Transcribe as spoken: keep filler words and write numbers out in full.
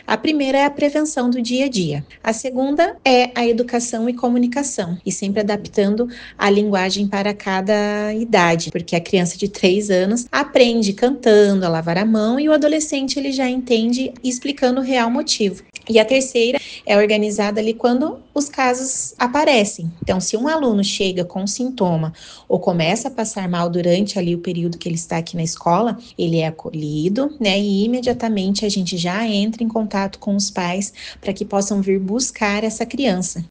A primeira é a prevenção do dia a dia. A segunda é a educação e comunicação, e sempre adaptando a linguagem para cada idade, porque a criança de três anos aprende cantando, a lavar a mão, e o adolescente ele já entende explicando o real motivo. E a terceira é organizada ali quando os casos aparecem. Então, se um aluno chega com sintoma ou começa a passar mal durante ali o período que ele está aqui na escola, ele é acolhido, né? E imediatamente a gente já entra em contato com os pais para que possam vir buscar essa criança.